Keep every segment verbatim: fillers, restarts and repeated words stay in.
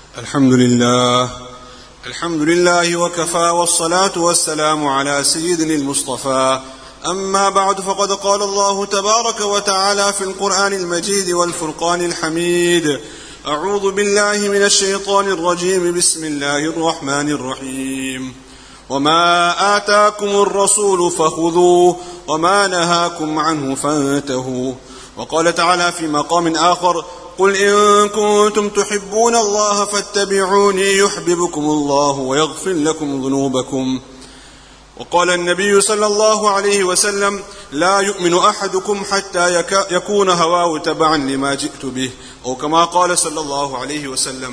الحمد لله الحمد لله وكفى والصلاة والسلام على سيدنا المصطفى. أما بعد، فقد قال الله تبارك وتعالى في القرآن المجيد والفرقان الحميد: أعوذ بالله من الشيطان الرجيم، بسم الله الرحمن الرحيم. وما آتاكم الرسول فخذوه وما نهاكم عنه فانتهوا. وقال تعالى في مقام آخر: قل إن كنتم تحبون الله فاتبعوني يحببكم الله ويغفر لكم ذنوبكم. وقال النبي صلى الله عليه وسلم: لا يؤمن أحدكم حتى يكون هواه تبعا لما جئت به. Or كما قال صلى الله عليه وسلم.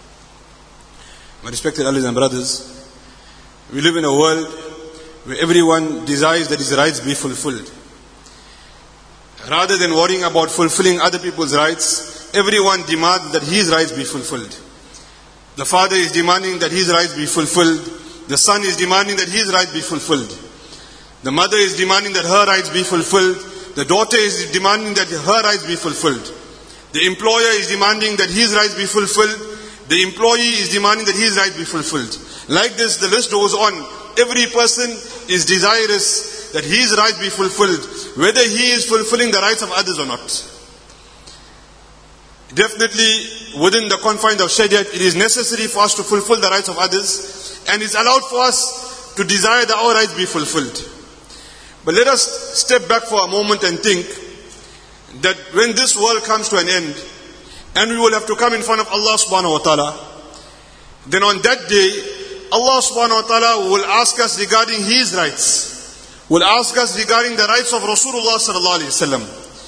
My respected elders and brothers, we live in a world where everyone desires that his rights be fulfilled. Rather than worrying about fulfilling other people's rights, everyone demands that his rights be fulfilled. The father is demanding that his rights be fulfilled. The son is demanding that his rights be fulfilled. The mother is demanding that her rights be fulfilled. The daughter is demanding that her rights be fulfilled. The employer is demanding that his rights be fulfilled. The employee is demanding that his rights be fulfilled. Like this, the list goes on. Every person is desirous that his rights be fulfilled, whether he is fulfilling the rights of others or not. Definitely, within the confines of Shariat, it is necessary for us to fulfill the rights of others, and it's allowed for us to desire that our rights be fulfilled. But let us step back for a moment and think that when this world comes to an end, and we will have to come in front of Allah subhanahu wa ta'ala, then on that day, Allah subhanahu wa ta'ala will ask us regarding His rights, will ask us regarding the rights of Rasulullah sallallahu alayhi wa sallam.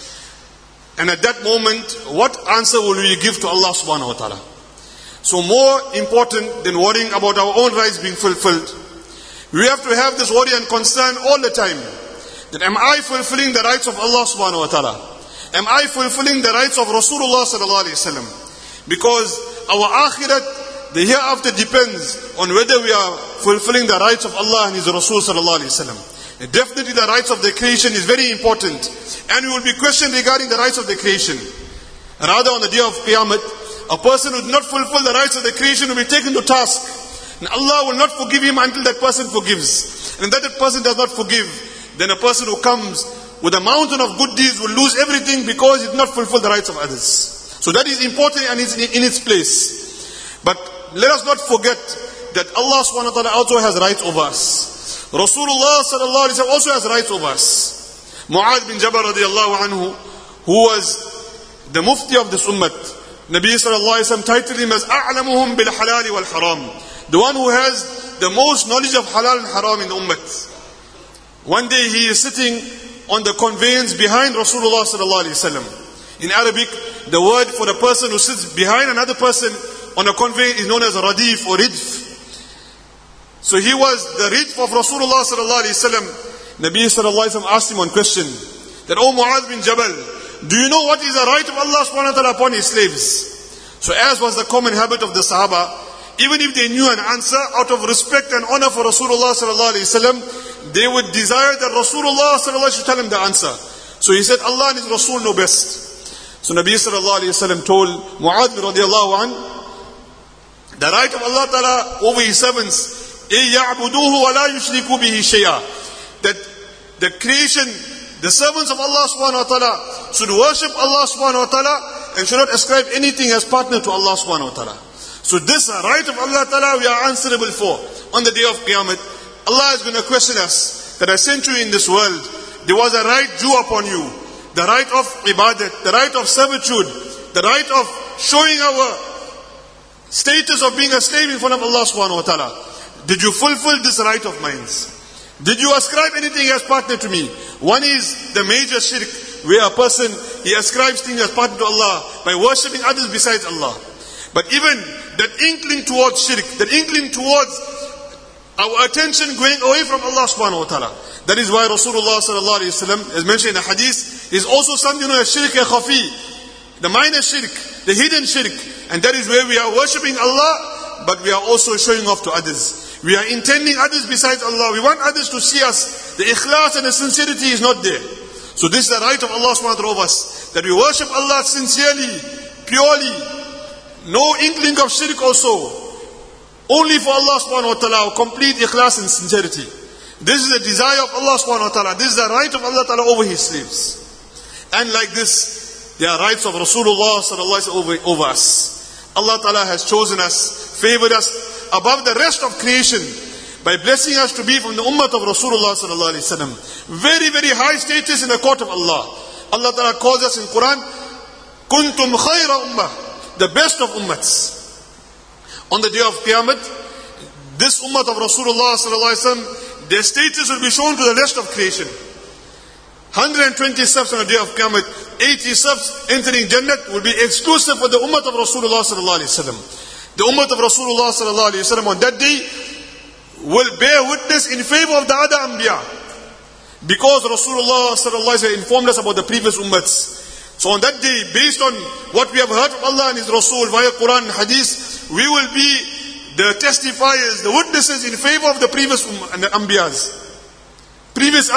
And at that moment, what answer will we give to Allah subhanahu wa ta'ala? So more important than worrying about our own rights being fulfilled, we have to have this worry and concern all the time. That am I fulfilling the rights of Allah subhanahu wa ta'ala? Am I fulfilling the rights of Rasulullah sallallahu alayhi wa sallam? Because our akhirat, the hereafter, depends on whether we are fulfilling the rights of Allah and His Rasul sallallahu alayhi wa sallam. Definitely the rights of the creation is very important, and we will be questioned regarding the rights of the creation. Rather, on the day of Qiyamah, a person who did not fulfill the rights of the creation will be taken to task, and Allah will not forgive him until that person forgives. And if that person does not forgive, then a person who comes with a mountain of good deeds will lose everything because he did not fulfill the rights of others. So that is important and it's in its place. But let us not forget that Allah subhanahu wa ta'ala also has rights over us. Rasulullah sallallahu alaihi wasallam also has rights over us. Mu'adh bin Jabal radiallahu anhu, who was the mufti of this ummah, Nabi sallallahu alaihi wasallam titled him as a'lamuhum bil halal wal haram, the one who has the most knowledge of halal and haram in the ummah. One day he is sitting on the conveyance behind Rasulullah sallallahu alaihi wasallam. In Arabic, the word for the person who sits behind another person on a conveyance is known as radif or ridf. So he was the ridf of Rasulullah sallallahu alaihi wasallam. Nabi sallallahu alaihi wasallam asked him one question, that, "O Mu'adh bin Jabal, do you know what is the right of Allah subhanahu wa ta'ala upon His slaves?" So as was the common habit of the Sahaba, even if they knew an answer, out of respect and honor for Rasulullah sallallahu alaihi wasallam, they would desire that Rasulullah sallallahu alaihi wasallam should tell him the answer. So he said, Allah and His Rasul know best. So Nabi sallallahu alaihi wasallam told Mu'adh radiallahu anhu, the right of Allah ta'ala over His servants, يَعْبُدُوهُ وَلَا يُشْرِكُوا بِهِ شَيْئًا, that the creation, the servants of Allah subhanahu wa ta'ala should worship Allah subhanahu wa ta'ala and should not ascribe anything as partner to Allah subhanahu wa ta'ala. So this right of Allah ta'ala we are answerable for. On the day of Qiyamah, Allah is going to question us that I sent you in this world. There was a right due upon you, the right of ibadat, the right of servitude, the right of showing our status of being a slave in front of Allah subhanahu wa ta'ala. Did you fulfill this right of mine? Did you ascribe anything as partner to me? One is the major shirk, where a person, he ascribes things as partner to Allah by worshipping others besides Allah. But even that inkling towards shirk, that inkling towards our attention going away from Allah subhanahu wa ta'ala. That is why Rasulullah sallallahu alayhi wa sallam, as mentioned in the hadith, is also something known as shirk khafi, the minor shirk, the hidden shirk. And that is where we are worshipping Allah, but we are also showing off to others. We are intending others besides Allah. We want others to see us. The ikhlas and the sincerity is not there. So this is the right of Allah subhanahu wa ta'ala over us, that we worship Allah sincerely, purely, no inkling of shirk also. Only for Allah subhanahu wa ta'ala, complete ikhlas and sincerity. This is the desire of Allah subhanahu wa ta'ala. This is the right of Allah ta'ala over His slaves. And like this, there are rights of Rasulullah sallallahu alaihi wasallam over, over us. Allah ta'ala has chosen us, favored us above the rest of creation by blessing us to be from the ummah of Rasulullah sallallahu alaihi wasallam. Very, very high status in the court of Allah. Allah ta'ala calls us in Quran, Kuntum khayra ummah, the best of ummats. On the day of Qiyamah, this ummah of Rasulullah sallallahu alaihi wasallam, their status will be shown to the rest of creation. one hundred twenty steps on the day of Qiyamah, eighty steps entering Jannah will be exclusive for the ummah of Rasulullah sallallahu alaihi wasallam. The ummah of Rasulullah sallallahu alaihi wasallam on that day will bear witness in favor of the other Anbiya. Because Rasulullah sallallahu alaihi wasallam informed us about the previous ummats. So on that day, based on what we have heard from Allah and His Rasul via Quran and Hadith, we will be the testifiers, the witnesses in favor of the previous ummah and the Anbiyas. Previous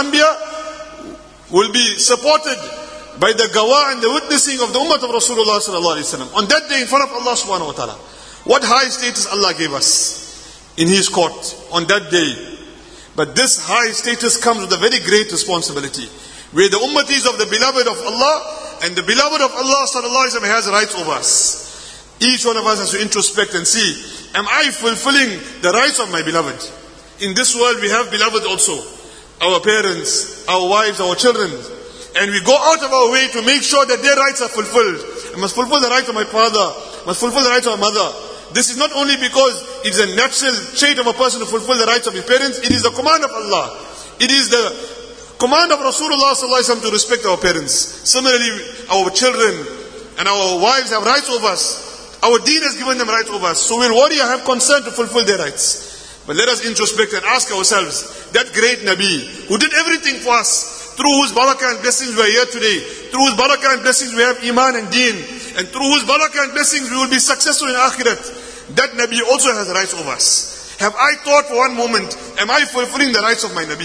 Anbiya will be supported by the gawa and the witnessing of the ummah of Rasulullah sallallahu alaihi wasallam. On that day in front of Allah subhanahu wa ta'ala. What high status Allah gave us in His court on that day. But this high status comes with a very great responsibility. Where the ummatis of the beloved of Allah and the beloved of Allah sallallahu alaihi wasallam has rights over us. Each one of us has to introspect and see, am I fulfilling the rights of my beloved? In this world we have beloved also. Our parents, our wives, our children. And we go out of our way to make sure that their rights are fulfilled. I must fulfill the rights of my father. I must fulfill the rights of my mother. This is not only because it is a natural trait of a person to fulfill the rights of his parents. It is the command of Allah. It is the command of Rasulullah sallallahu alaihi wasallam to respect our parents. Similarly, our children and our wives have rights over us. Our deen has given them rights over us. So we'll worry and have concern to fulfill their rights. But let us introspect and ask ourselves, that great Nabi who did everything for us, through whose barakah and blessings we are here today, through whose barakah and blessings we have iman and deen, and through whose barakah and blessings we will be successful in akhirat, that Nabi also has rights over us. Have I thought for one moment, am I fulfilling the rights of my Nabi?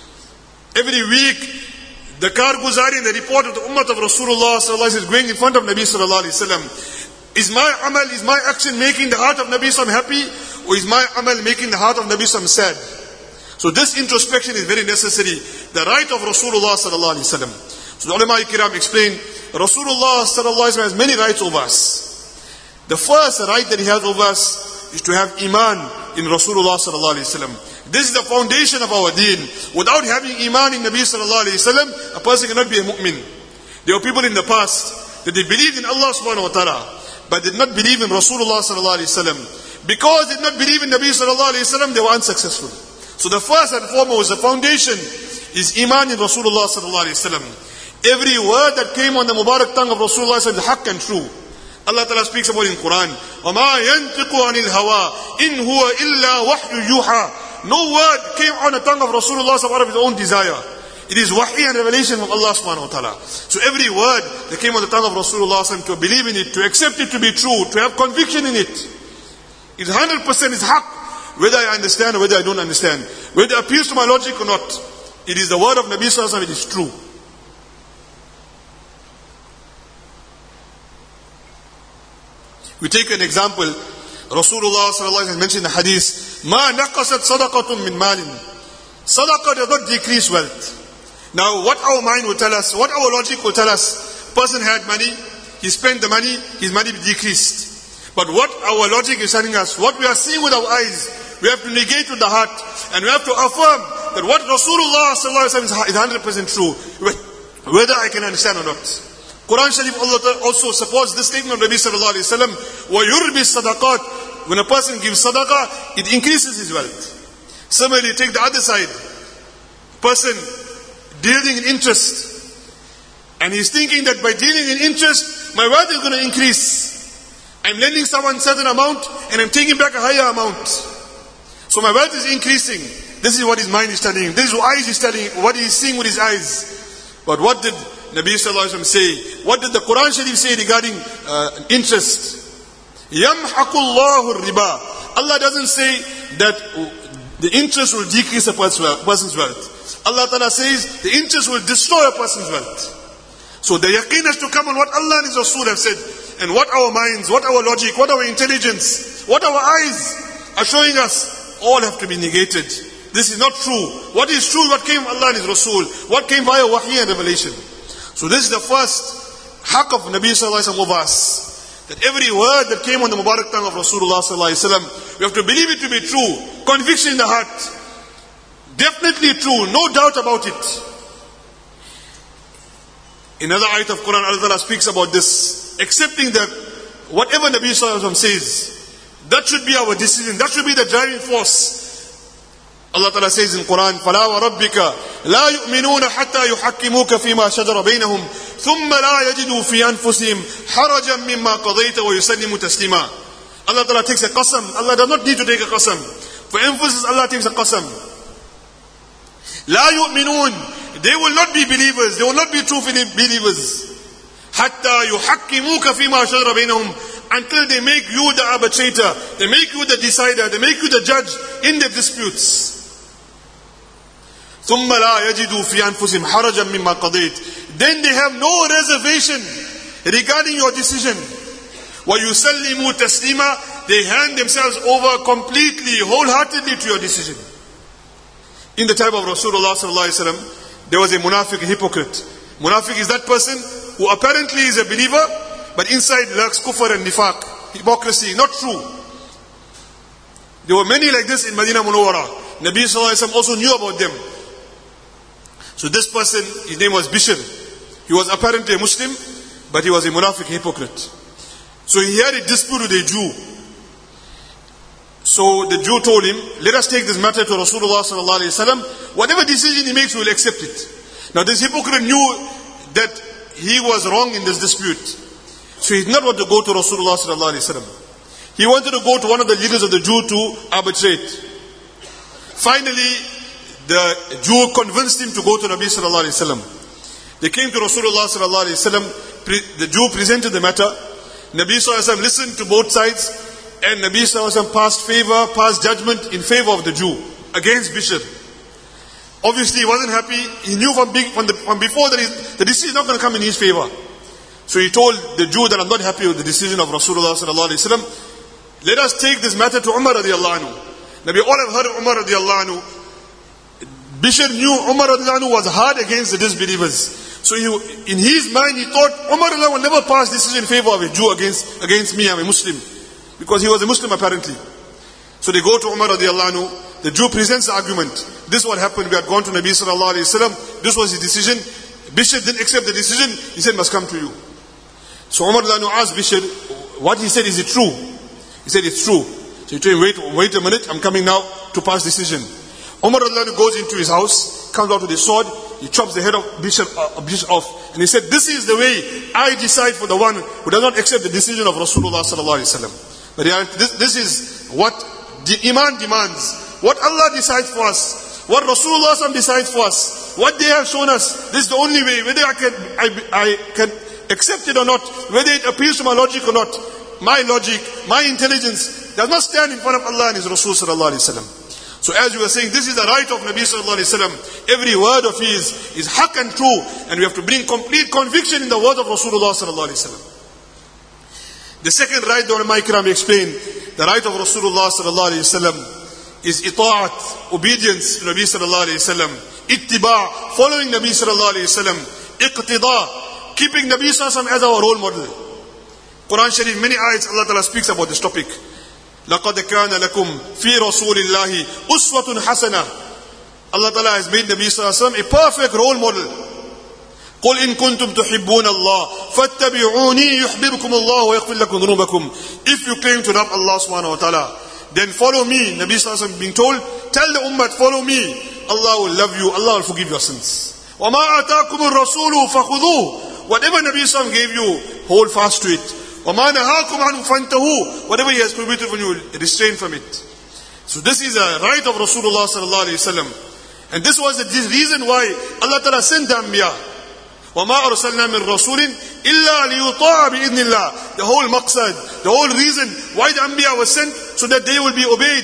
Every week, the Karguzari and the report of the Ummah of Rasulullah sallallahu alaihi wasallam is going in front of Nabi sallallahu alaihi wasallam. Is my amal, is my action making the heart of Nabi sallallahu happy, or is my amal making the heart of Nabi sallallahu sad? So this introspection is very necessary. The right of Rasulullah sallallahu alaihi wasallam. So the ulama kiram explain, Rasulullah sallallahu alaihi wasallam has many rights over us. The first right that he has over us is to have iman in Rasulullah sallallahu alaihi wasallam. This is the foundation of our deen. Without having iman in Nabi sallallahu alaihi wasallam, a person cannot be a mu'min. There were people in the past that they believed in Allah subhanahu wa ta'ala, but did not believe in Rasulullah sallallahu alaihi wasallam. Because they did not believe in Nabi sallallahu alaihi wasallam, they were unsuccessful. So the first and foremost, the foundation is iman in Rasulullah sallallahu alaihi wasallam. Every word that came on the Mubarak tongue of Rasulullah is haqq and true. Allah Ta'ala speaks about in Quran, وَمَا يَنْتِقُ عَنِ الْهَوَىٰ إِنْ هُوَ إِلَّا وَحْيُ يُوحَىٰ. No word came on the tongue of Rasulullah out of his own desire. It is wahi and revelation from Allah subhanahu wa ta'ala. So every word that came on the tongue of Rasulullah to believe in it, to accept it to be true, to have conviction in it, it's one hundred percent is haqq, whether I understand or whether I don't understand, whether it appeals to my logic or not. It is the word of Nabi sallallahu alaihi wasallam, it is true. We take an example. Rasulullah sallallahu alaihi wasallam mentioned in the hadith, "Ma naqasat sadaqatun min malin." Sadaqah does not decrease wealth. Now, what our mind will tell us, what our logic will tell us, person had money, he spent the money, his money decreased. But what our logic is telling us, what we are seeing with our eyes, we have to negate with the heart, and we have to affirm that what Rasulullah sallallahu alaihi wasallam is one hundred percent true, whether I can understand or not. Quran Sharif also supports this statement of Nabi sallallahu alaihi wasallam, وَيُرْبِ الصَّدَقَاتِ. When a person gives sadaqah, it increases his wealth. Similarly, take the other side. Person dealing in interest, and he's thinking that by dealing in interest, my wealth is going to increase. I'm lending someone a certain amount, and I'm taking back a higher amount. So my wealth is increasing. This is what his mind is telling him. This is what eyes is telling him, what he is seeing with his eyes. But what did Nabi sallallahu alaihi wasallam say? What did the Quran Sharif say regarding uh, interest? يَمْحَقُ اللَّهُ الرِّبَى. Allah doesn't say that the interest will decrease a person's wealth. Allah Ta'ala says the interest will destroy a person's wealth. So the yaqeen has to come on what Allah and His Rasul have said. And what our minds, what our logic, what our intelligence, what our eyes are showing us, all have to be negated. This is not true. What is true, what came from Allah and His Rasul, what came via wahy and revelation. So this is the first haqq of Nabi Sallallahu Alaihi Wasallam over us. That every word that came on the Mubarak tongue of Rasulullah Sallallahu Alaihi Wasallam, we have to believe it to be true. Conviction in the heart. Definitely true, no doubt about it. In another ayat of Quran, Allah Ta'ala speaks about this. Accepting that whatever Nabi Sallallahu Alaihi Wasallam says, that should be our decision, that should be the driving force. Allah Ta'ala says in Quran, فَلَا وَرَبِّكَ لَا يُؤْمِنُونَ حَتَّى يُحَكِّمُوكَ فِي مَا شَجَرَ بَيْنَهُمْ ثُمَّ لَا يَجِدُوا فِي أَنفُسِهِمْ حَرَجًا مِمَّا قَضَيْتَ وَيُسَلِّمُوا تَسْلِيمًا. Allah Ta'ala takes a qasam. Allah does not need to take a qasam. For emphasis, Allah takes a qasam. لَا يُؤْمِنُونَ. They will not be believers. They will not be true believers. حَتَّى يُحَكِّمُوكَ فِي مَا شَجَرَ بَيْنَهُمْ. Until they make you the arbitrator, they make you the decider, they make you the judge in their disputes. ثُمَّ لَا يَجِدُوا فِي أَنفُسِهِمْ حَرَجًا مِمَّا قَضَيْتَ. Then they have no reservation regarding your decision. وَيُسَلِّمُوا تَسْلِيمًا. They hand themselves over completely, wholeheartedly to your decision. In the time of Rasulullah Sallallahu Alaihi Wasallam, there was a munafiq, a hypocrite. Munafiq is that person who apparently is a believer, but inside lurks kufr and nifaq, hypocrisy, not true. There were many like this in Medina Munawwara. Nabi Sallallahu Alaihi Wasallam also knew about them. So this person, his name was Bishr. He was apparently a Muslim, but he was a munafiq, hypocrite. So he had a dispute with a Jew. So the Jew told him, let us take this matter to Rasulullah Sallallahu Alaihi Wasallam. Whatever decision he makes, we will accept it. Now this hypocrite knew that he was wrong in this dispute. So he did not want to go to Rasulullah Sallallahu Alaihi Wasallam. He wanted to go to one of the leaders of the Jew to arbitrate. Finally, the Jew convinced him to go to Nabi Sallallahu Alaihi Wasallam. They came to Rasulullah Sallallahu Alaihi Wasallam. The Jew presented the matter. Nabi Sallallahu Alaihi Wasallam listened to both sides, and Nabi Sallallahu Alaihi Wasallam passed favor, passed judgment in favor of the Jew against Bishr. Obviously, he wasn't happy. He knew from, big, from, the, from before that the decision is not going to come in his favor. So he told the Jew that I'm not happy with the decision of Rasulullah Sallallahu Alaihi Wasallam. Let us take this matter to Umar radiallahu anhu. Now we all have heard of Umar radiallahu anhu. Bishr knew Umar radiallahu anhu was hard against the disbelievers. So he, in his mind he thought Umar radiallahu anhu will never pass decision in favor of a Jew against, against me, I'm a Muslim. Because he was a Muslim apparently. So they go to Umar radiallahu anhu. The Jew presents the argument. This is what happened. We had gone to Nabi Sallallahu Alaihi Wasallam. This was his decision. Bishr didn't accept the decision. He said, must come to you. So Umar radiallahu anhu asked Bishr, what he said, is it true? He said, it's true. So he told him, wait, wait a minute, I'm coming now to pass decision. Umar radiallahu anhu goes into his house, comes out with his sword, he chops the head of Bishr, uh, Bishr off. And he said, this is the way I decide for the one who does not accept the decision of Rasulullah Sallallahu Alaihi Wasallam. But this, this is what the Iman demands. What Allah decides for us, what Rasulullah Sallallahu Alaihi Wasallam decides for us, what they have shown us, this is the only way. Whether I can, I, I can accept it or not, whether it appeals to my logic or not, my logic, my intelligence does not stand in front of Allah and His Rasul Sallallahu Alaihi Wasallam. So as you were saying, this is the right of Nabi Sallallahu Alaihi Wasallam. Every word of his is haqq and true, and we have to bring complete conviction in the word of Rasulullah Sallallahu Alaihi Wasallam. The second right, the ulama ikram explained, the right of Rasulullah Sallallahu Alaihi Wasallam is ita'at, obedience to Nabi Sallallahu Alaihi Wasallam, ittiba, following Nabi Sallallahu Alaihi Wasallam, iqtida, keeping Nabi Sallallahu Alaihi Wasallam as our role model. Quran Sharif, many ayats Allah Ta'ala speaks about this topic. لَقَدْ كَانَ لَكُمْ فِي رَسُولِ اللَّهِ أُسْوَةٌ حَسَنَةٌ. Allah Ta'ala has made Nabi Sallallahu Alaihi Wasallam a perfect role model. قُلْ إِن كُنْتُمْ تُحِبُّونَ اللَّهِ فَاتَّبِعُونِي يُحْبِبْكُمُ اللَّهُ وَيَغْفِرْ لَكُمْ ذُنُوبَكُمْ. If you claim to love Allah Subhanahu Wa Ta'ala, then follow me. Nabi Sallallahu Alaihi Wasallam being told, tell the ummah, follow me. Allah will love you, Allah will forgive your sins. وَمَا آتَاكُمُ الرَّسُولُ فَخُذُوهُ. Whatever Nabi Sallallahu Alaihi Wasallam gave you, hold fast to it. وَمَا نَهَاكُمْ عَنْهُ فَانْتَهُوا. Whatever He has prohibited from you, restrain from it. So this is a right of Rasulullah Sallallahu Alaihi Wasallam. And this was the reason why Allah Ta'ala sent the Anbiya. وَمَا أَرْسَلْنَا مِن رَّسُولٍ إِلَّا لِيُطَاعَ بِإِذْنِ اللَّهِ. The whole maqsad, the whole reason why the Anbiya was sent, so that they will be obeyed.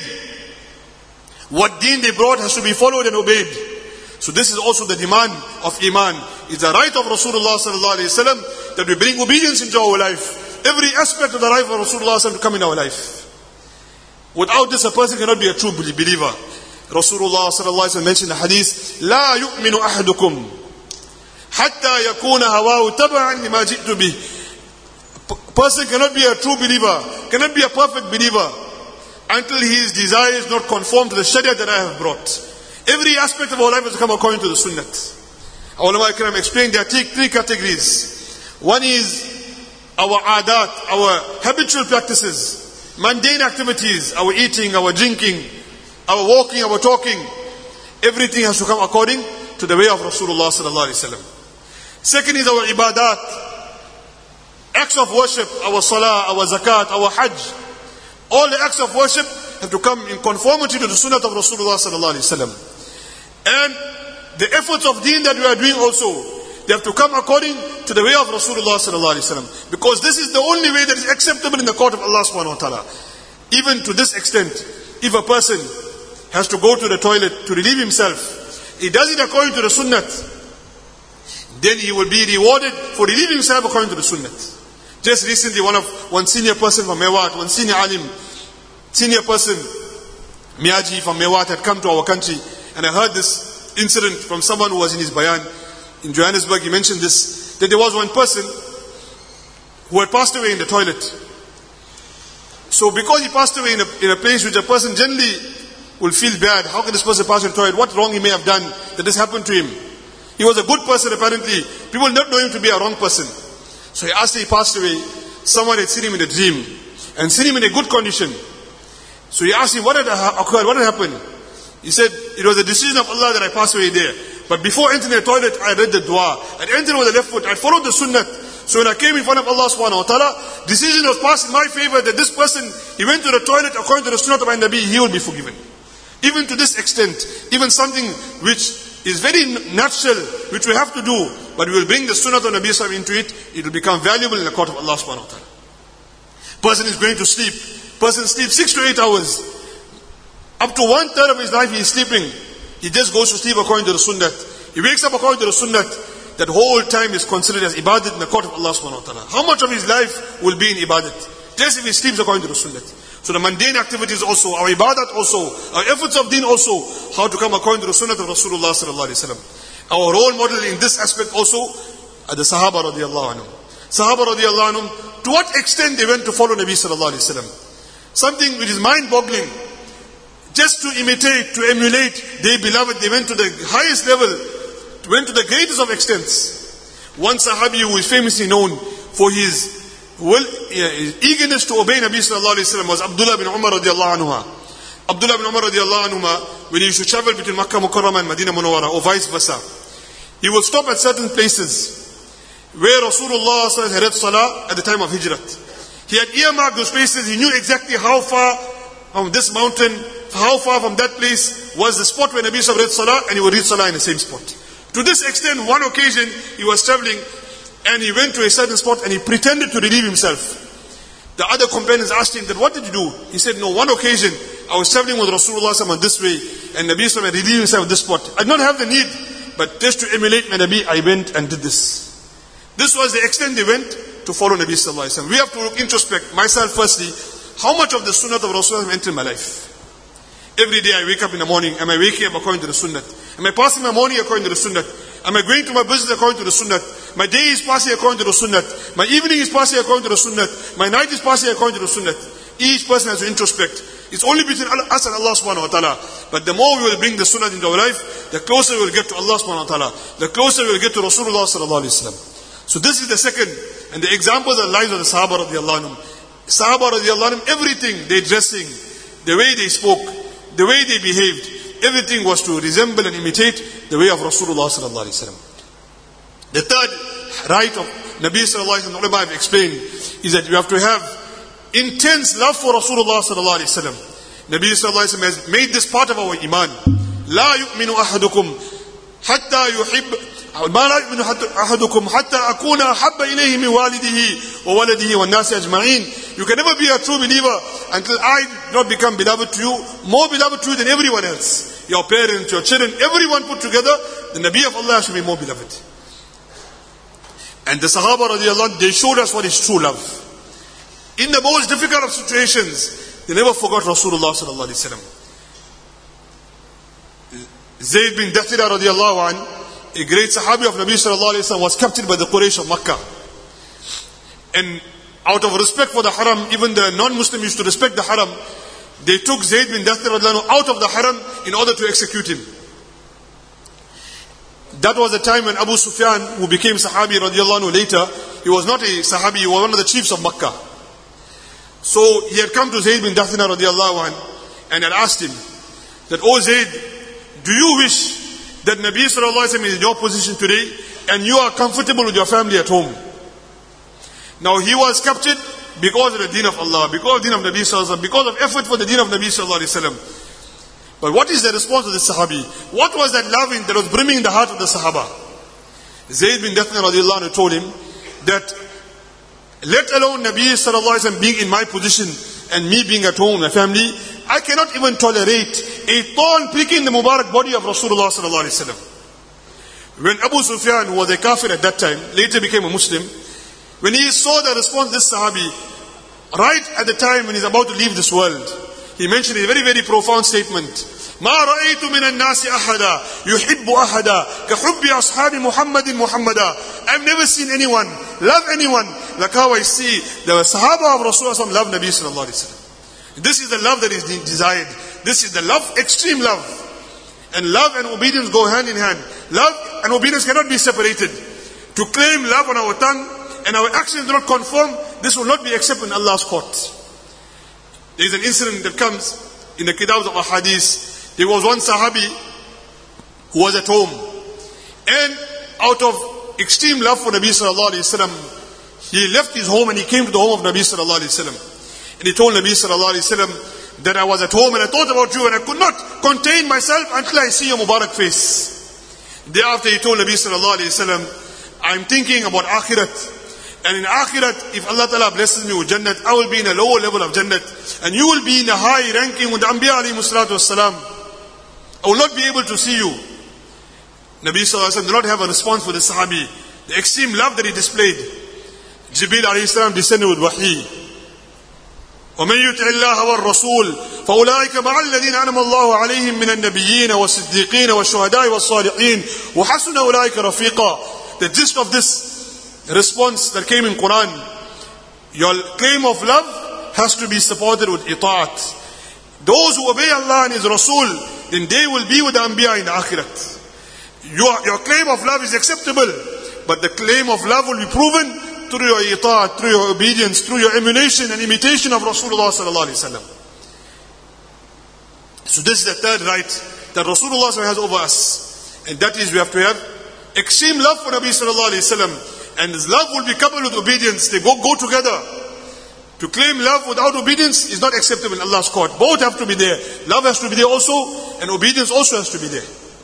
What deen they brought has to be followed and obeyed. So this is also the demand of Iman. It's the right of Rasulullah Sallallahu Alaihi Wasallam that we bring obedience into our life. every aspect of the life of Rasulullah to come in our life. Without this, a person cannot be a true believer. Rasulullah sallallahu alaihi wasallam mentioned the hadith, لا يؤمن أحدكم حتى يكون هواه تبعا لما جئت به. Person cannot be a true believer, cannot be a perfect believer until his desires not conform to the sharia that I have brought. Every aspect of our life has to come according to the sunnah. Our ulama ikram explained there are three categories. One is our adat, our habitual practices, mundane activities, our eating, our drinking, our walking, our talking. Everything has to come according to the way of Rasulullah sallallahu alaihi wasallam. Second is our ibadat, acts of worship, our salah, our zakat, our hajj. All the acts of worship have to come in conformity to the sunnah of Rasulullah sallallahu alaihi wasallam. And the efforts of deen that we are doing also, they have to come according to the way of Rasulullah sallallahu alaihi wasallam. Because this is the only way that is acceptable in the court of Allah subhanahu wa ta'ala. Even to this extent, if a person has to go to the toilet to relieve himself, he does it according to the sunnah, then he will be rewarded for relieving himself according to the sunnah. Just recently, one of one senior person from Mewat, one senior alim, senior person, Miyaji from Mewat, had come to our country, and I heard this incident from someone who was in his bayan in Johannesburg. He mentioned this, that there was one person who had passed away in the toilet. So because he passed away in a, in a place which a person generally will feel bad, how can this person pass in the toilet? What wrong he may have done that this happened to him? He was a good person apparently. People not know him to be a wrong person. So he asked, he passed away, someone had seen him in a dream and seen him in a good condition. So he asked him, what had occurred? What had happened? He said, it was a decision of Allah that I passed away there. But before entering the toilet, I read the dua. I entered with the left foot. I followed the sunnah. So when I came in front of Allah subhanahu wa ta'ala, decision was passed in my favor that this person, he went to the toilet according to the sunnah of my Nabi, he will be forgiven. Even to this extent, even something which is very natural, which we have to do, but we will bring the sunnah of Nabi sallallahu alaihi wasallam into it, it will become valuable in the court of Allah subhanahu wa ta'ala. Person is going to sleep. Person sleeps six to eight hours. Up to one third of his life he is sleeping. He just goes to sleep according to the sunnah. He wakes up according to the sunnah. That whole time is considered as ibadat in the court of Allah subhanahu wa ta'ala. How much of his life will be in ibadat? Just if he sleeps according to the sunnah. So the mundane activities also, our ibadat also, our efforts of deen also, how to come according to the sunnah of Rasulullah sallallahu alaihi wasallam. Our role model in this aspect also are the Sahaba radiallahu anhum. Sahaba radiallahu anhum, to what extent they went to follow Nabi sallallahu alaihi wasallam. Something which is mind-boggling. Just to imitate, to emulate their beloved, they went to the highest level, went to the greatest of extents. One Sahabi who is famously known for his well, yeah, his eagerness to obey Nabi sallallahu alaihi wasallam was Abdullah bin Umar radiallahu anhu. Abdullah bin Umar radiallahu anhu, when he used to travel between Makkah Mukarramah and Medina Munawwara, or vice versa, he would stop at certain places where Rasulullah sallallahu alaihi wasallam had read salah at the time of Hijrat. He had earmarked those places. He knew exactly how far from this mountain, how far from that place was the spot where Nabi sallallahu alaihi wasallam read salah, and he would read salah in the same spot. To this extent, one occasion he was traveling and he went to a certain spot and he pretended to relieve himself. The other companions asked him that, what did you do? He said, no, one occasion I was traveling with Rasulullah sallallahu alaihi wasallam this way and Nabi sallallahu alaihi wasallam relieved himself at this spot. I did not have the need, but just to emulate my Nabi, I went and did this. This was the extent they went to follow Nabi sallallahu alaihi wasallam. We have to look introspect, myself firstly, how much of the sunnah of Rasulullah entered my life? Every day I wake up in the morning, am I waking up according to the sunnah? Am I passing my morning according to the sunnah? Am I going to my business according to the sunnah? My day is passing according to the sunnah. My evening is passing according to the sunnah. My night is passing according to the sunnah. Each person has to introspect. It's only between us and Allah subhanahu wa ta'ala. But the more we will bring the sunnah into our life, the closer we will get to Allah subhanahu wa ta'ala. The closer we will get to Rasulullah sallallahu alaihi wasallam. So this is the second. And the examples are the lives of the Sahaba radiallahu anhum. Sahaba radiallahu anhum, everything, their dressing, the way they spoke, the way they behaved, everything was to resemble and imitate the way of Rasulullah sallallahu alaihi wasallam. The third right of Nabi sallallahu alaihi wasallam, ulama have explained, is that you have to have intense love for Rasulullah sallallahu alaihi wasallam. Nabi sallallahu alaihi wasallam has made this part of our iman. لا يؤمن أحدكم حتى يحب ما لا يؤمن أحدكم حتى أكون أحب إليه من والده وولده والناس أجمعين. You can never be a true believer until I not become beloved to you, more beloved to you than everyone else. Your parents, your children, everyone put together, the Nabi of Allah should be more beloved. And the Sahaba radiallahu anh, they showed us what is true love. In the most difficult of situations, they never forgot Rasulullah sallallahu alaihi wasallam. Zayd bin Dathira radiallahu an, a great sahabi of Nabi sallallahu alaihi wasallam, was captured by the Quraysh of Makkah. And out of respect for the haram, even the non-Muslim used to respect the haram, they took Zayd bin Dathira radiallahu anhu out of the haram in order to execute him. That was the time when Abu Sufyan, who became sahabi radiallahu anhu later, he was not a sahabi, he was one of the chiefs of Makkah. So he had come to Zayd bin Dathina radiallahu anhu and had asked him that, "Oh Zayd, do you wish that Nabi sallallahu alaihi wasallam is in your position today and you are comfortable with your family at home?" Now he was captured because of the deen of Allah, because of the deen of Nabi sallallahu alaihi wasallam, because of effort for the deen of Nabi sallallahu alaihi wasallam. But what is the response of the Sahabi? What was that love that was brimming in the heart of the Sahaba? Zayd bin Dathina radiallahu anhu told him that, let alone Nabi sallallahu alaihi wasallam being in my position and me being at home, my family, I cannot even tolerate a thorn pricking the Mubarak body of Rasulullah sallallahu alaihi wasallam. When Abu Sufyan, who was a kafir at that time, later became a Muslim, when he saw the response of this Sahabi, right at the time when he's about to leave this world, he mentioned a very, very profound statement. ما رأيت من الناس أحدا يحب أحدا كحب أصحاب محمد محمدا. I've never seen anyone love anyone like how I see the Sahaba of Rasulullah love Nabi sallallahu alaihi wasallam. This is the love that is desired. This is the love, extreme love. And love and obedience go hand in hand. Love and obedience cannot be separated. To claim love on our tongue and our actions do not conform, this will not be accepted in Allah's court. There is an incident that comes in the kitabs of Ahadith. There was one Sahabi who was at home, and out of extreme love for Nabi sallallahu alaihi wasallam, he left his home and he came to the home of Nabi sallallahu alaihi wasallam. And he told Nabi sallallahu alaihi wasallam that I was at home and I thought about you and I could not contain myself until I see your Mubarak face. Thereafter he told Nabi sallallahu alaihi wasallam, I'm thinking about Akhirat. And in Akhirat, if Allah Ta'ala blesses me with Jannat, I will be in a lower level of Jannat. And you will be in a high ranking with the Anbiya alayhi salatu wassalam. I will not be able to see you. Nabi Sallallahu Alaihi Wasallam did not have a response for the Sahabi. The extreme love that he displayed. Jibreel alayhi salam descended with wahi. وَمَنْ يُطِعِ اللَّهَ وَالرَّسُولِ فَأُولَٰئِكَ مَعَ الَّذِينَ أَنْعَمَ اللَّهُ عَلَيْهِمْ مِنَ النَّبِيِّينَ وَالصِّدِّيقِينَ وَالشُّهَدَاءِ وَالصَّالِحِينَ وَحَسُنَ أُولَٰئِكَ رَفِيقًا. The gist of this response that came in Quran, your claim of love has to be supported with ita'at. Those who obey Allah and His Rasul, then they will be with the Anbiya in the Akhirat. Your, your claim of love is acceptable, but the claim of love will be proven through your ita'at, through your obedience, through your emulation and imitation of Rasulullah sallallahu alaihi wasallam. So this is the third right that Rasulullah has over us, and that is we have to have extreme love for Nabi sallallahu alaihi wasallam, and this love will be coupled with obedience. They go go together. To claim love without obedience is not acceptable in Allah's court. Both have to be there. Love has to be there also, and obedience also has to be there.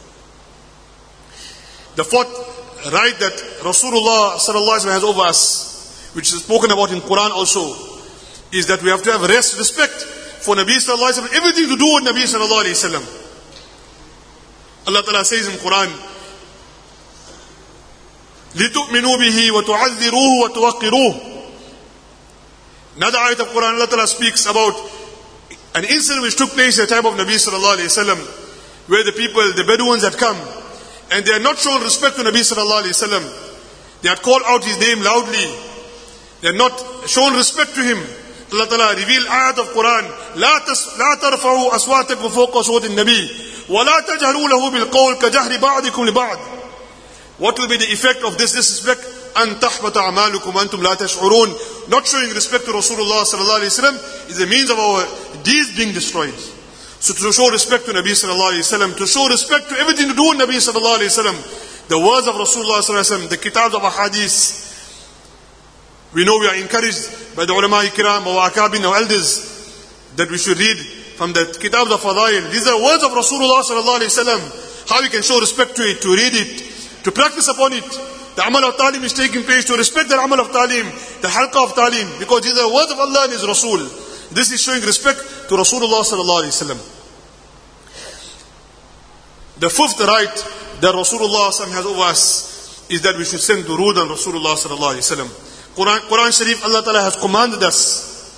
The fourth right that Rasulullah sallallahu alaihi wasallam has over us, which is spoken about in Quran also, is that we have to have rest, respect for Nabi sallallahu alaihi wasallam, everything to do with Nabi sallallahu alaihi wasallam. Allah Ta'ala says in Quran, لِتُؤْمِنُوا بِهِ وَتُعَذِّرُوهُ وَتُوَقِّرُوهُ. Another ayat of Quran, Allah Ta'ala speaks about an incident which took place at the time of Nabi sallallahu alaihi wasallam, where the people, the Bedouins had come, and they had not shown respect to Nabi sallallahu alaihi wasallam. They had called out his name loudly. They had not shown respect to him. Allah Ta'ala revealed ayat of Quran, لا لا ترفعوا أصواتكم فوق صوت النبي ولا تجهروا له بالقول كجهر بعضكم لبعض. What will be the effect of this disrespect? أن تحبط أعمالكم وأنتم لا تشعرون. Not showing respect to Rasulullah sallallahu alaihi wasallam is a means of our deeds being destroyed. So to show respect to Nabi sallallahu alaihi wasallam, to show respect to everything to do with Nabi sallallahu alaihi wasallam, the words of Rasulullah sallallahu alaihi wasallam, the kitabs of ahadith. We know we are encouraged by the ulama ikram, our akabin, our elders, that we should read from the kitabs of fadail. These are words of Rasulullah sallallahu alaihi wasallam. How we can show respect to it, to read it, to practice upon it. The amal of talim is taking place, to respect the amal of talim, the halqa of talim, because these are words of Allah and His Rasul. This is showing respect to Rasulullah sallallahu alaihi wasallam. The fifth right that Rasulullah sallallahu has over us is that we should send durood on Rasulullah sallallahu alaihi wasallam. Quran, Quran Sharif, Allah Ta'ala has commanded us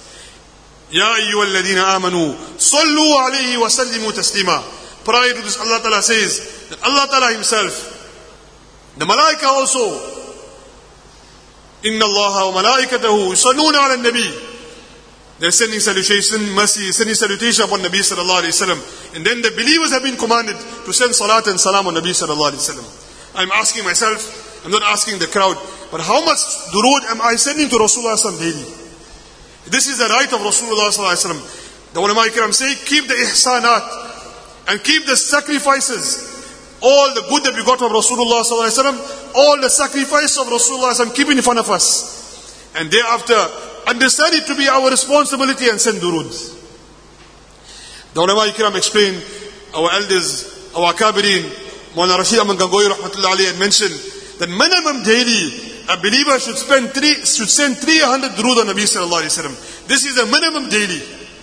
Ya ayyuhalladhina amanu, sallu alayhi wa sallimu taslima. Prior to this, Allah Ta'ala says that Allah Ta'ala Himself, the Malaika also, Inna Allah wa malaikatahu yusalluna ala nabi. They're sending salutation, mercy, sending salutation upon Nabi sallallahu alayhi wa sallam. And then the believers have been commanded to send salat and salam on Nabi sallallahu alayhi wa sallam. I'm asking myself, I'm not asking the crowd, but how much durood am I sending to Rasulullah sallallahu alayhi wa sallam daily? This is the right of Rasulullah sallallahu alayhi wa sallam. The ulama ikram say, keep the ihsanat and keep the sacrifices. All the good that we got from Rasulullah sallallahu alayhi wa sallam, all the sacrifice of Rasulullah sallallahu alayhi wa sallam, keep it in front of us. And thereafter, understand it to be our responsibility and send durood. The ulama ikram explain, our elders, our akabirin, Mawlana Rashid Ahmad Gangohi rahmatullahi alayhi had mentioned that minimum daily a believer should spend three, should send three hundred durood on Nabi sallallahu alayhi wa sallam. This is the minimum daily.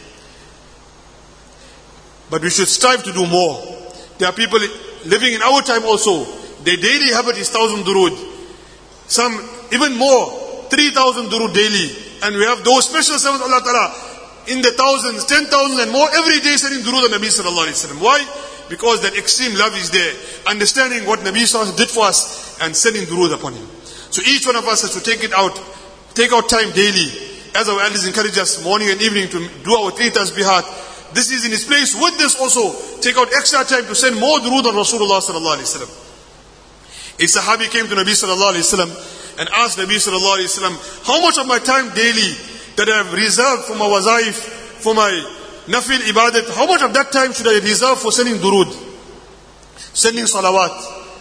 But we should strive to do more. There are people living in our time also, their daily habit is thousand durood. Some even more, three thousand durood daily. And we have those special servants of Allah Ta'ala in the thousands, ten thousands and more every day sending durood on Nabi sallallahu alayhi wa sallam. Why? Because that extreme love is there. Understanding what Nabi sallallahu alayhi wa sallam did for us and sending durood upon him. So each one of us has to take it out, take out time daily. As our elders encourage us morning and evening to do our three tasbihat. This is in its place. With this also, take out extra time to send more durood on Rasulullah sallallahu alayhi wa sallam. A sahabi came to Nabi sallallahu alayhi wa sallam and asked Nabi sallallahu alayhi wa sallam, how much of my time daily that I have reserved for my wazaif, for my nafil ibadat, how much of that time should I reserve for sending durood, sending salawat?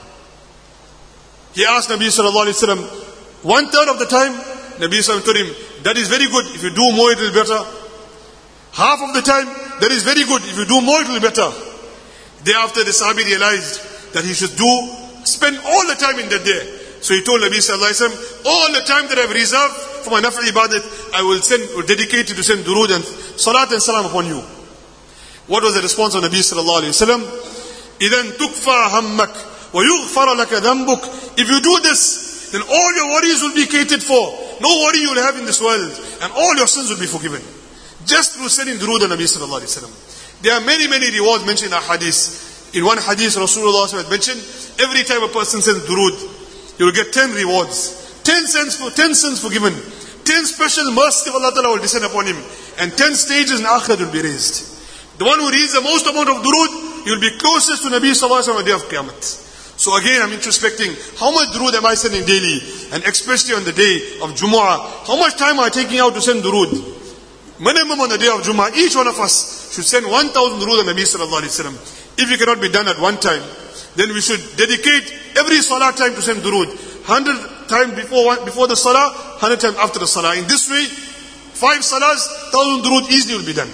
He asked Nabi sallallahu alayhi wa sallam, one third of the time. Nabi sallallahu alayhi wa sallam told him, that is very good, if you do more it will be better. Half of the time, that is very good, if you do more it will be better. Thereafter the sahabi realized that he should do, spend all the time in that day. So he told Nabi sallallahu alayhi wa sallam, all the time that I have reserved for my nafil ibadat, I will send, or dedicate to send durood and salat and salam upon you. What was the response of Nabi sallallahu alayhi wa sallam? إِذَنْ تُكْفَى هَمَّكْ وَيُغْفَرَ لَكَ ذَنْبُكْ. If you do this, then all your worries will be catered for. No worry you will have in this world, and all your sins will be forgiven. Just through sending durood on Nabi sallallahu alayhi wa sallam. There are many, many rewards mentioned in our hadith. In one hadith, Rasulullah sallallahu alayhi wa sallam had mentioned, every time a person sends durood, you will get ten rewards. Ten sins for ten sins forgiven. Ten special mercy of Allah Ta'ala will descend upon him. And ten stages in Akhirat will be raised. The one who reads the most amount of durood, he will be closest to Nabi sallallahu alayhi wa sallam on the day of Qiyamah. So again, I'm introspecting, how much durood am I sending daily? And especially on the day of Jumu'ah, how much time am I taking out to send durood? Minimum on the day of Jumu'ah, each one of us should send one thousand durood on Nabi sallallahu alayhi wa sallam. If it cannot be done at one time, then we should dedicate every salah time to send durood. Hundred times before before the salah, hundred times after the salah. In this way, five salahs, thousand durood easily will be done.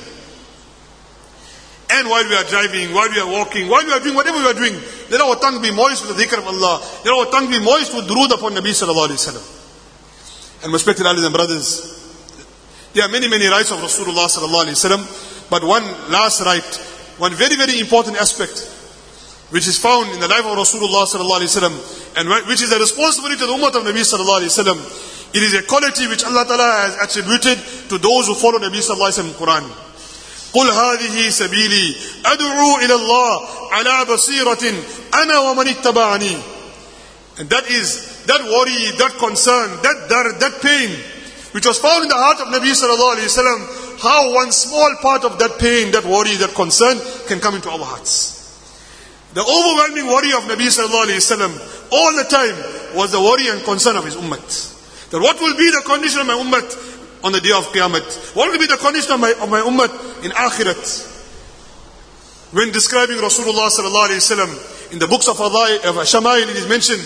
And while we are driving, while we are walking, while we are doing whatever we are doing, let our tongue be moist with the dhikr of Allah. Let our tongue be moist with durood upon Nabi sallallahu alayhi wa sallam. And respected elders and brothers, there are many, many rights of Rasulullah sallallahu alayhi wa sallam. But one last right, one very, very important aspect, which is found in the life of Rasulullah sallallahu alayhi wa sallam, and which is a responsibility to the ummah of Nabi sallallahu alayhi wa sallam. It is a quality which Allah Ta'ala has attributed to those who follow Nabi sallallahu alayhi wa sallam in Quran. قُلْ هَذِهِ سَبِيلِي أَدْعُو إِلَى اللَّهِ عَلَى بَصِيرَةٍ أَنَا وَمَنِ اتَّبَعَنِي. And that is, that worry, that concern, that dar, that pain, which was found in the heart of Nabi sallallahu alayhi wa sallam, how one small part of that pain, that worry, that concern can come into our hearts. The overwhelming worry of Nabi sallallahu alayhi wa sallam all the time was the worry and concern of his ummah. That what will be the condition of my ummah on the day of Qiyamah? What will be the condition of my, of my ummah in Akhirat? When describing Rasulullah sallallahu alayhi wa sallam in the books of Allah, of Shama'il, it is mentioned,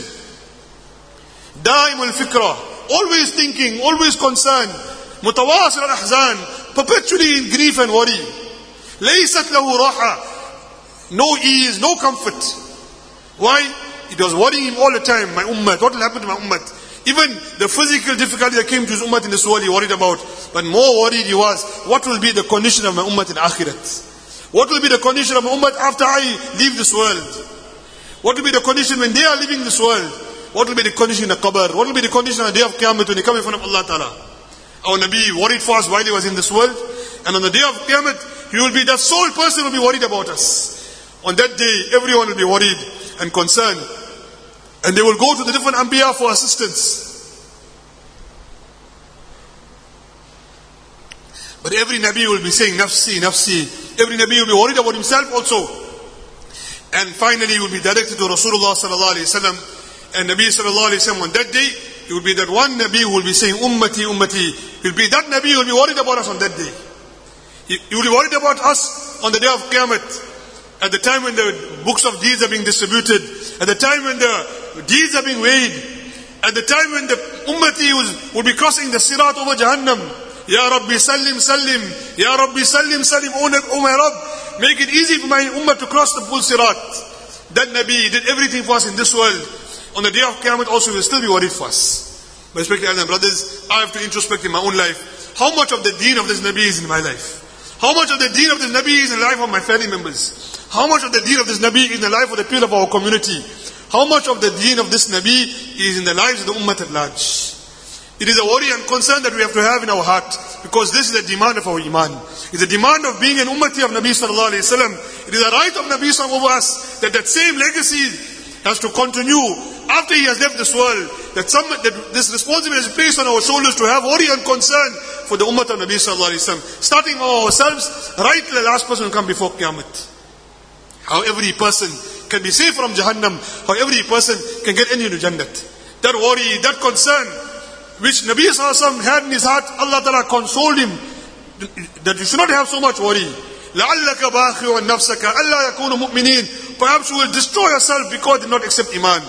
Daim al-fikra, always thinking, always concerned, mutawasir al-ahzan, perpetually in grief and worry. Laysat lahu raha, no ease, no comfort. Why? It was worrying him all the time, my ummah, what will happen to my ummah? Even the physical difficulty that came to his ummah in this world, he worried about. But more worried he was, what will be the condition of my ummah in Akhirat? What will be the condition of my ummah after I leave this world? What will be the condition when they are leaving this world? What will be the condition in the qabr? What will be the condition on the day of Qiyamah when they come in front of Allah Ta'ala? Our Nabi worried for us while he was in this world. And on the day of Qiyamah, you will be the sole person who will be worried about us. On that day, everyone will be worried and concerned. And they will go to the different Anbiya for assistance. But every Nabi will be saying, Nafsi, Nafsi. Every Nabi will be worried about himself also. And finally, he will be directed to Rasulullah sallallahu alayhi wa sallam. And Nabi sallallahu alayhi wa sallam, on that day, it will be that one Nabi who will be saying, Ummati, Ummati. It will be that Nabi who will be worried about us on that day. He, he will be worried about us on the day of Qiyamah. At the time when the books of deeds are being distributed. At the time when the deeds are being weighed. At the time when the Ummati will, will be crossing the Sirat over Jahannam. Ya Rabbi Sallim Sallim. Ya Rabbi Sallim Sallim. Oh my Rabb, make it easy for my Ummah to cross the full Sirat. That Nabi did everything for us in this world. On the day of Qiyamah also, we will still be worried for us. My respected elders and brothers, I have to introspect in my own life. How much of the deen of this Nabi is in my life? How much of the deen of this Nabi is in the life of my family members? How much of the deen of this Nabi is in the life of the people of our community? How much of the deen of this Nabi is in the lives of the Ummah at large? It is a worry and concern that we have to have in our heart, because this is a demand of our Iman. It's a demand of being an Ummati of Nabi sallallahu alayhi wa sallam. It is a right of Nabi sallallahu over us that that same legacy has to continue after he has left this world. That, some, that this responsibility is placed on our shoulders to have worry and concern for the Ummah of Nabi sallallahu alayhi wa sallam. Starting from ourselves, right to the last person who come before Qiyamah. How every person can be saved from Jahannam. How every person can get into Jannat. That worry, that concern, which Nabi sallallahu alayhi wa sallam had in his heart, Allah Ta'ala consoled him that you should not have so much worry. لَعَلَّكَ بَاخِعٌ نَفْسَكَ أَلَّا يَكُونُ مُؤْمِنِينَ. Perhaps you will destroy yourself because you did not accept Iman.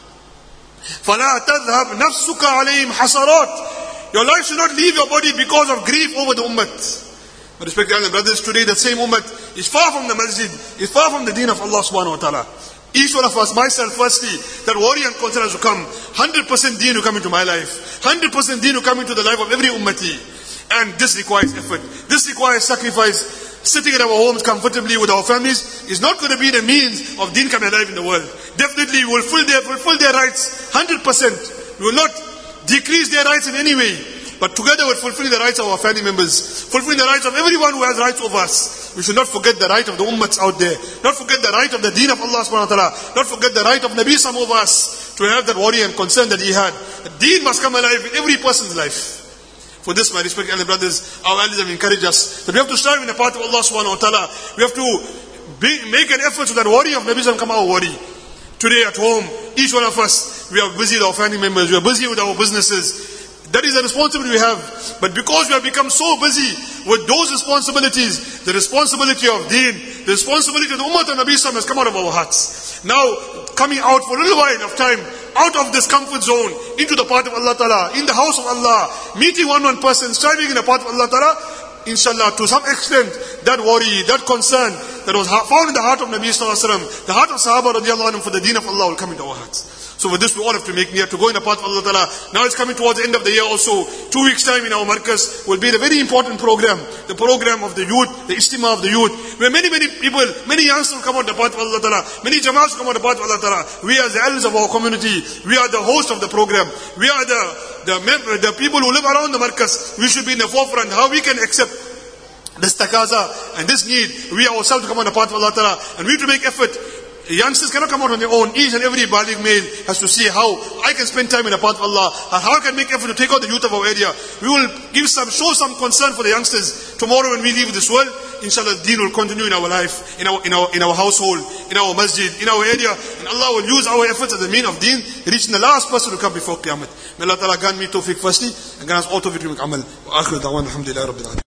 فَلَا تَذْهَبْ نَفْسُكَ عَلَيْهِمْ حَسَرَاتٍ. Your life should not leave your body because of grief over the Ummah. But respected elders and brothers, today that same Ummah is far from the masjid, is far from the deen of Allah subhanahu wa ta'ala. Each one of us, myself firstly, that worry and concern has to come. one hundred percent deen will come into my life. one hundred percent deen will come into the life of every ummati. And this requires effort. This requires sacrifice. Sitting in our homes comfortably with our families is not going to be the means of deen coming alive in the world. Definitely we will fulfill their, fulfill their rights one hundred percent. We will not decrease their rights in any way. But together with fulfilling the rights of our family members, fulfilling the rights of everyone who has rights over us, we should not forget the right of the ummats out there. Not forget the right of the deen of Allah subhanahu wa ta'ala. Not forget the right of Nabi some of us to have that worry and concern that he had. The deen must come alive in every person's life. For this, my respected elder brothers, our elders have encouraged us that we have to strive in the path of Allah subhanahu wa ta'ala. We have to be, make an effort so that worry of Nabi come our worry. Today at home, each one of us, we are busy with our family members, we are busy with our businesses. That is a responsibility we have. But because we have become so busy with those responsibilities, the responsibility of deen, the responsibility of the Ummah of Nabi Sallam has come out of our hearts. Now, coming out for a little while of time, out of this comfort zone, into the path of Allah Ta'ala, in the house of Allah, meeting one one person, striving in the path of Allah Ta'ala, inshallah, to some extent, that worry, that concern that was found in the heart of Nabi Sallallahu Alaihi Wasallam, the heart of Sahaba radiallahu anhum for the deen of Allah will come into our hearts. So with this we all have to make niyat to go in the path of Allah Ta'ala. Now it's coming towards the end of the year also. Two weeks time in our markaz will be a very important program. The program of the youth, the istima of the youth. Where many, many people, many youngsters will come on the path of Allah Ta'ala. Many jamaats will come on the path of Allah Ta'ala. We are the elders of our community. We are the host of the program. We are the, the, mem- the people who live around the markaz. We should be in the forefront. How we can accept this takaza and this need. We ourselves to come on the path of Allah Ta'ala. And we have to make effort. Youngsters cannot come out on their own. Each and every baligh male has to see how I can spend time in the path of Allah, and how I can make effort to take out the youth of our area. We will give some, show some concern for the youngsters. Tomorrow when we leave this world, inshallah, deen will continue in our life, in our, in our, in our household, in our masjid, in our area. And Allah will use our efforts as a mean of deen, reaching the last person to come before Qiyamah. May Allah Ta'ala grant me tawfiq firstly, and grant us all tawfiq to make amal. Wa akhiru da'wan alhamdulillah rabbil alamin.